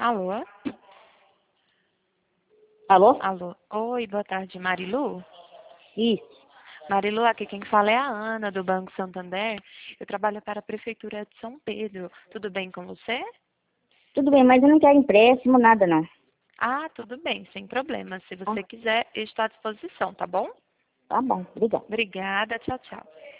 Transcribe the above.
Alô? Alô? Alô? Oi, boa tarde, Marilu? Isso. Marilu, aqui quem fala é a Ana, do Banco Santander. Eu trabalho para a Prefeitura de São Pedro. Tudo bem com você? Tudo bem, mas eu não quero empréstimo, nada não. Ah, tudo bem, sem problema. Se Ah, você quiser, eu estou à disposição, tá bom? tá bom, obrigada. Obrigada, tchau, tchau.